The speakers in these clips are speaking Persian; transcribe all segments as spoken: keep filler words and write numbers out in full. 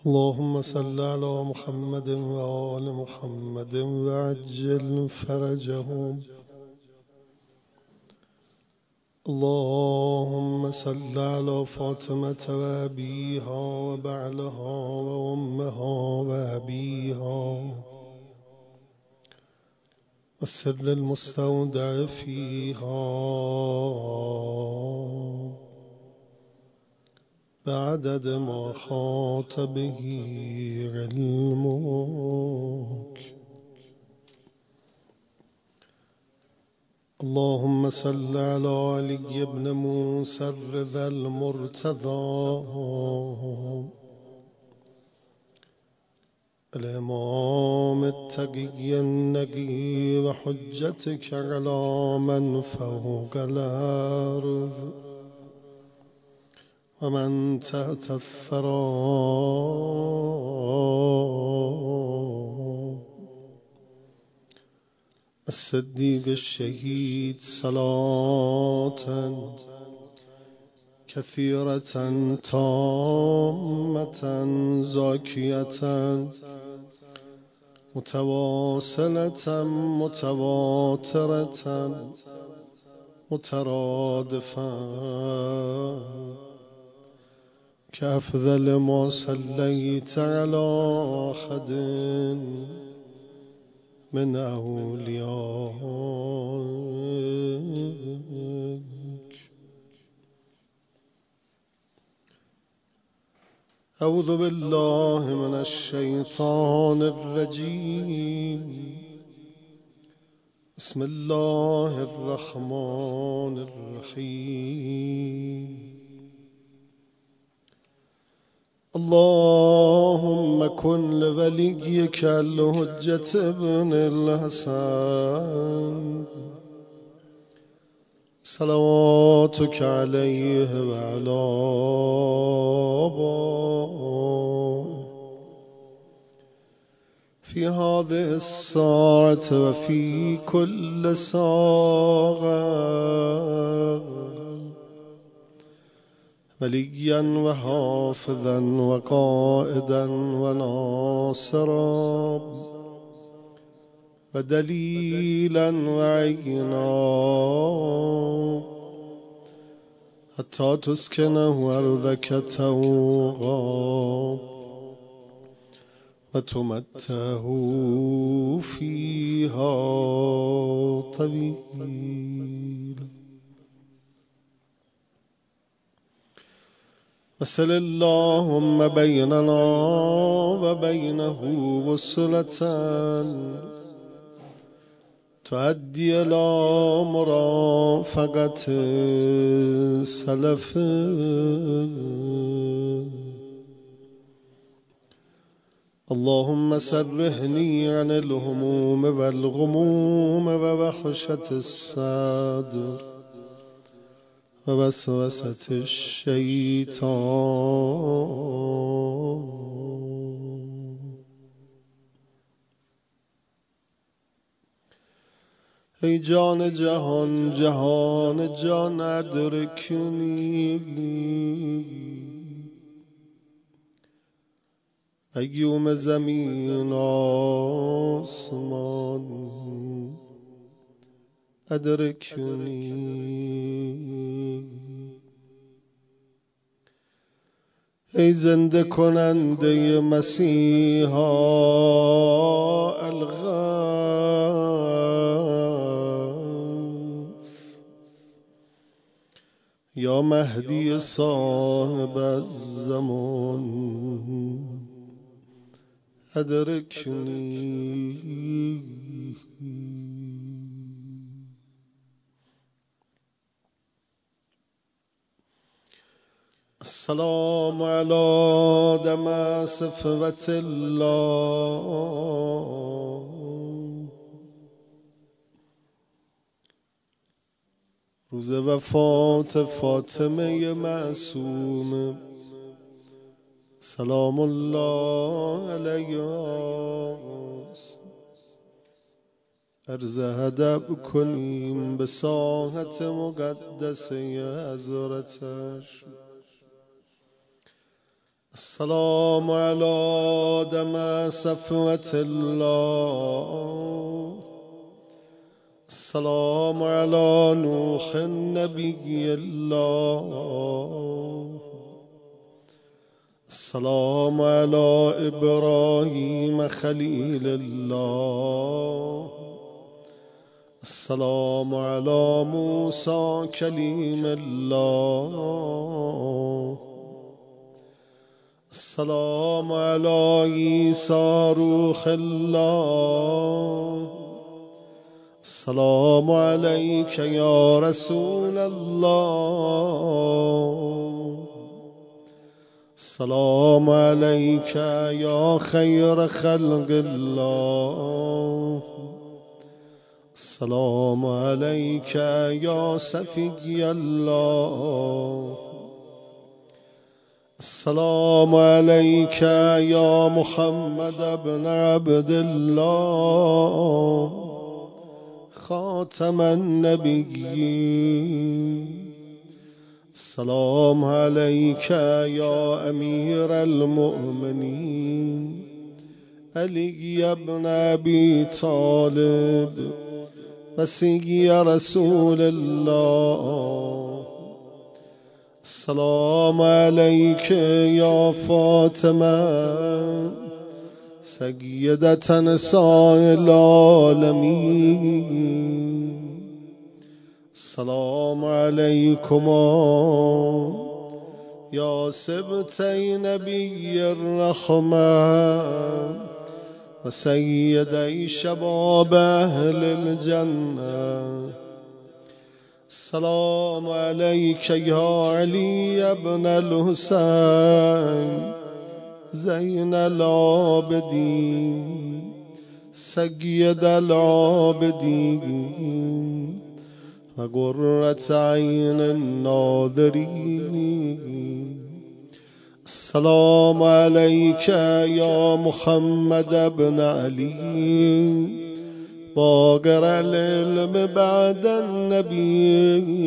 اللهم صل على محمد وآل محمد وعجل فرجهم. اللهم صل على فاطمة وأبيها وبعلها وأمها وأبيها والسر المستودع فيها بعدد ما خاط به علمك. اللهم صل على علي بن موسى الرضا المرتضى الإمام التقي النقي وحجتك على من فوق الأرض ومن تحت الثرى الصديق الشهيد صلاة كثيرة تامة زاكية متواصلة متواترة مترادفة كأفضل ما صليت على أحد من أوليائك. أعوذ بالله من الشيطان الرجيم. بسم الله الرحمن الرحيم. اللهم كن لوليك الحجة ابن الحسن صلواتك عليه وعلى آبائه في هذه الساعة وفي كل ساعة وليا وحافظا وقائدا وناصرا ودليلا وعينا حتى تسكنه أرضك توغا وتمته فيها طويلا. وصل اللهم بيننا وبينه وصلة تؤدي إلى مرافقة سلف اللهم سرحني عن الهموم والغموم ووحشة الصدر ووسوسة الشيطان. ای جان جهان جهان جان ادرکنی قیوم زمین آسمان ادرکنی. ای زنده کننده مسیحا الغوث یا مهدی صاحب الزمان ادرکنی. السلام على دم صفوة الله روز وفات فاطمه معصوم سلام الله علیها عرض ادب کنیم به ساحت مقدسه حضرتش السلام على دم صفوة الله. السلام على نوح نبي الله. السلام على إبراهيم خليل الله. السلام على موسى كليم الله. السلام على عيسى روح الله. السلام عليك يا رسول الله. السلام عليك يا خير خلق الله. السلام عليك يا سفي الله. السلام عليك يا محمد بن عبد الله خاتم النبيين. السلام عليك يا أمير المؤمنين علي بن أبي طالب وسي رسول الله. السلام عليك يا فاطمة سيدة نساء العالمين. السلام عليكما يا سبتي نبي الرحمة وسيدي شباب أهل الجنة. السلام عليك يا علي بن الحسين زين العابدين سيد العابدين وقرة عين الناظرين. السلام عليك يا محمد بن علي باقر العلم بعد النبي.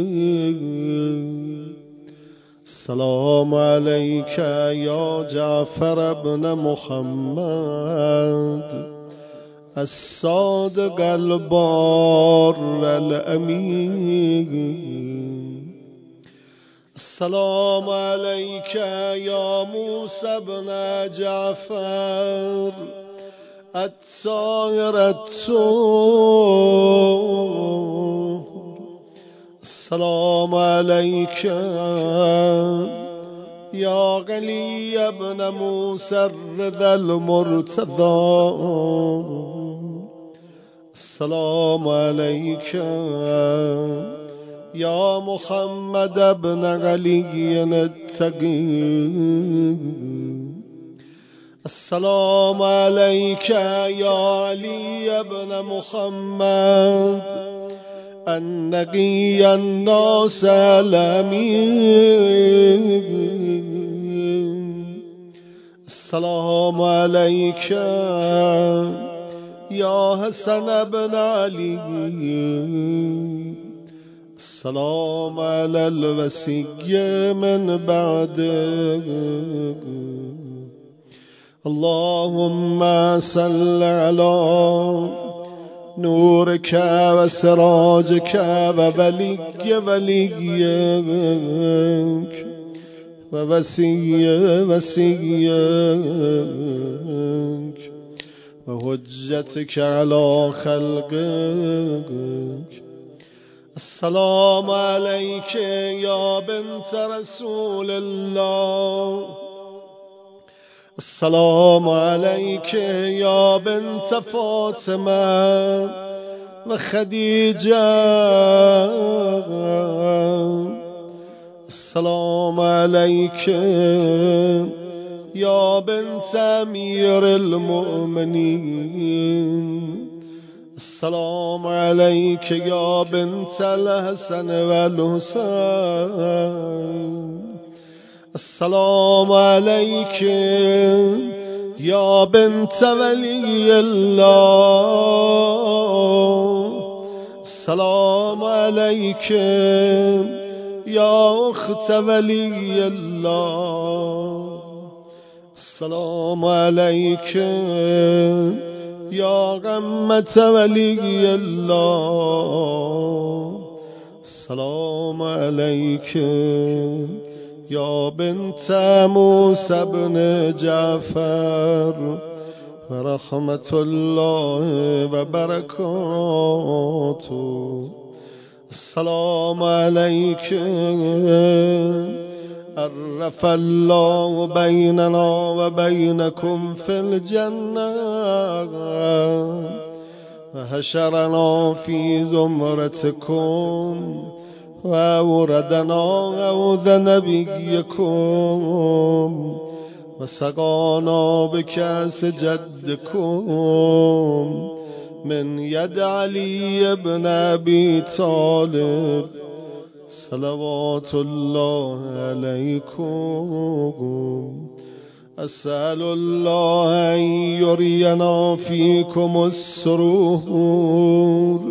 السلام عليك يا جعفر بن محمد الصادق البار الأمين. السلام عليك يا موسى بن جعفر الطاهر الطهور. السلام عليك يا علي بن موسى الرضا المرتضى. السلام عليك يا محمد بن علي التقي. السلام عليك يا علي بن محمد النقي الناس الأمين. السلام عليك يا حسن بن علي. السلام على الوسي من بعدك. اللهم صل على نورك وسراجك وولي وليك ووسي وسيك وحجتك على خلقك. السلام عليك يا بنت رسول الله. السلام عليك يا بنت فاطمة وخديجة. السلام عليك يا بنت أمير المؤمنين. السلام عليك يا بنت الحسن والحسين. السلام عليك يا بنت ولي الله. السلام عليك يا أخت ولي الله. السلام عليك يا غمة ولي الله. السلام عليك يا بنت موسى بن جعفر ورحمة الله وبركاته. السلام عليك عرف الله بيننا وبينكم في الجنة وحشرنا في زمرتكم وأوردنا عود نبيكم وسقانا بكأس جدكم من يد علي بن أبي طالب صلوات الله عليكم. أسأل الله أن يرينا فيكم السرور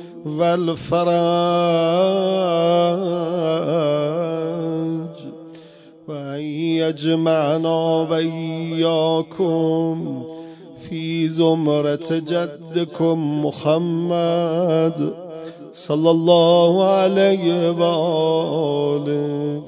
والفرج وأن يجمعنا وإياكم في زمرة جدكم محمد صلى الله عليه وآله،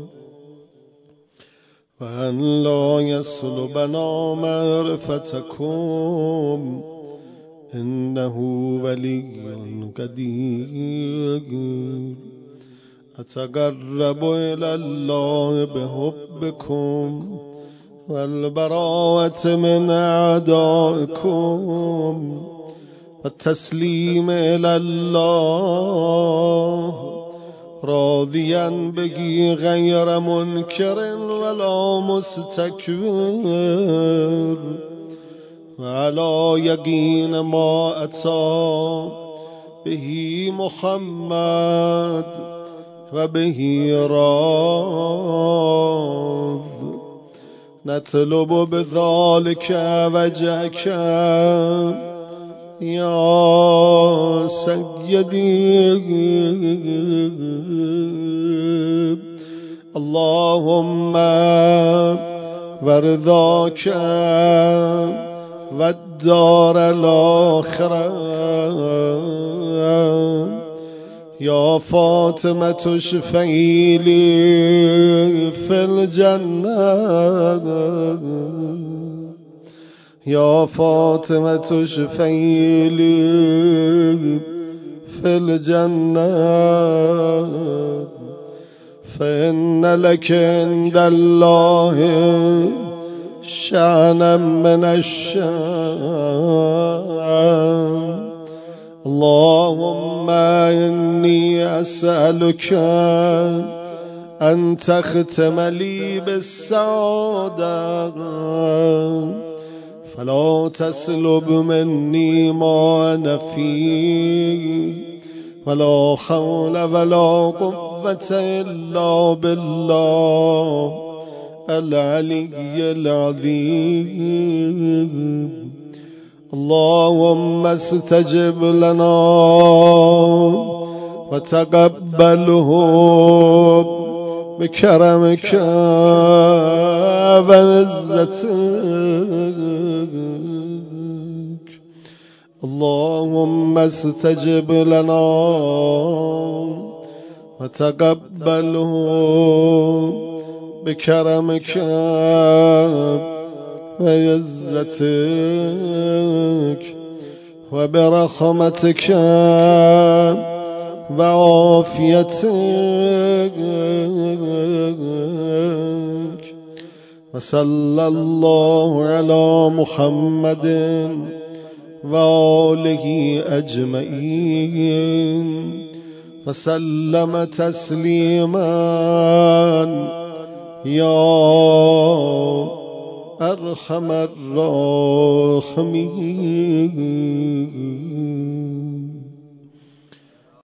وأن لا يسلبنا معرفتكم إنه ولي قدير. أتقرب إلى الله بحبكم والبراءة من أعدائكم والتسليم إلى الله راضيا به غير منكر ولا مستكبر، وعلى يقين ما أتى به محمد وبه راض. نطلب بذلك وجهك يا سيدي، اللهم ورضاك والدار الآخرة. يا فاطمة اشفعي لي في الجنة، يا فاطمة اشفعي لي في الجنة، فإن لك عند الله شأنا من الشأن. اللهم إني أسألك أن تختم لي بالسعادة فلا تسلب مني ما أنا فيه، ولا حول ولا قوة إلا بالله العلي العظيم. اللهم استجب لنا وتقبله بكرمك وعزتك. اللهم استجب لنا وتقبله بكرمك وعزتك وبرحمتك وعافيتك. وصلى الله على محمد وآله أجمعين وسلم تسليما يا أرحم الراحمين.